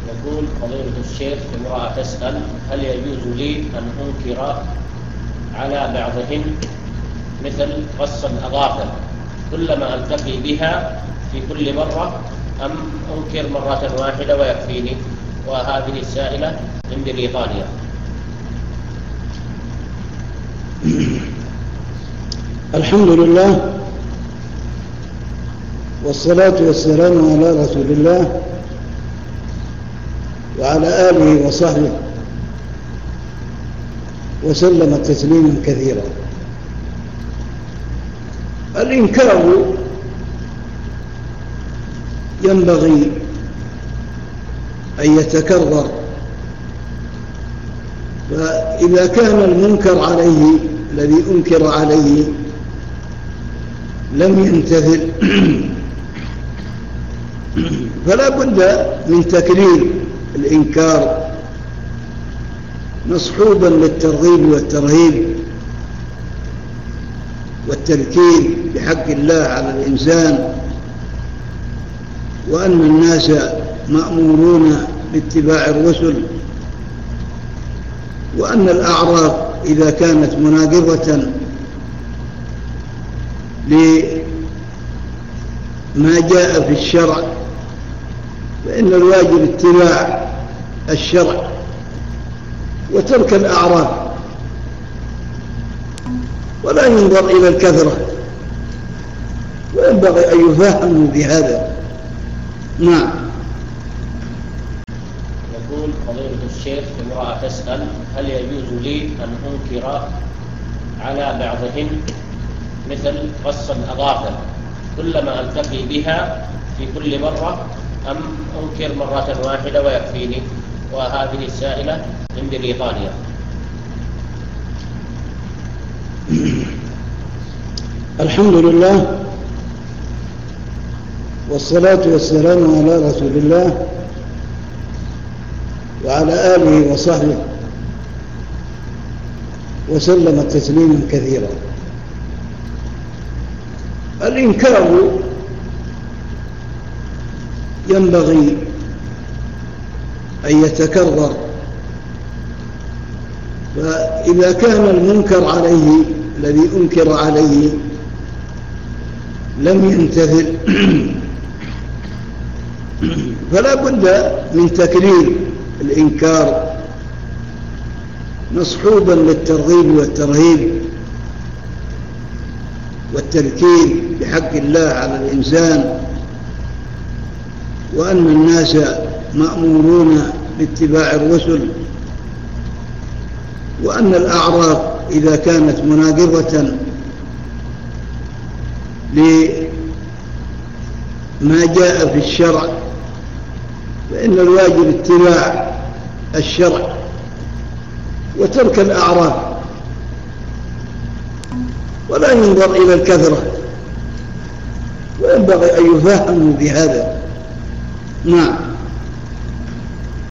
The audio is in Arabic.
يقول فضيلة الشيخ: امرأة تسأل هل يجوز لي أن أنكر على بعضهن مثل قص الأظافر كلما ألتقي بها في كل مرة، أم أنكر مرة واحدة ويكفيني؟ وهذه السائلة من بريطانيا. الحمد لله والصلاة والسلام على رسول الله وعلى آله وصحبه وسلم تسليما كثيرا. الإنكار ينبغي أن يتكرر، فإذا كان المنكر عليه الذي أنكر عليه لم يمتثل فلا بد من تكرير الإنكار مصحوبا للترغيب والترهيب والتذكير بحق الله على الإنسان، وأن الناس مأمورون باتباع الرسل، وأن الأعراض إذا كانت مناقضة لما جاء في الشرع فإن الواجب اتباع الشرع وترك الأعراض، ولا ينظر إلى الكثرة، وينبغي أن يفهموا بهذا. نعم. يقول فضيلة الشيخ: امرأة تسأل هل يجوز لي أن أنكر على بعضهن مثل قص الأظافر كلما ألتقي بها في كل مرة، أم أنكر مرة واحدة ويكفيني؟ وهذه السائلة من بريطانيا. الحمد لله والصلاة والسلام على رسول الله وعلى آله وصحبه وسلم تسليما كثيرا. الإنكار ينبغي أن يتكرر، فإذا كان المنكر عليه الذي أنكر عليه لم يمتثل فلا بد من تكرير الإنكار مصحوبا للترغيب والترهيب والتذكير بحق الله على الإنسان، وأن الناس مأمورون باتباع الرسل، وأن الأعراض إذا كانت مناقضة لما جاء في الشرع فإن الواجب اتباع الشرع وترك الأعراض، ولا ينظر إلى الكثرة، وينبغي أن يفهموا بهذا. نعم.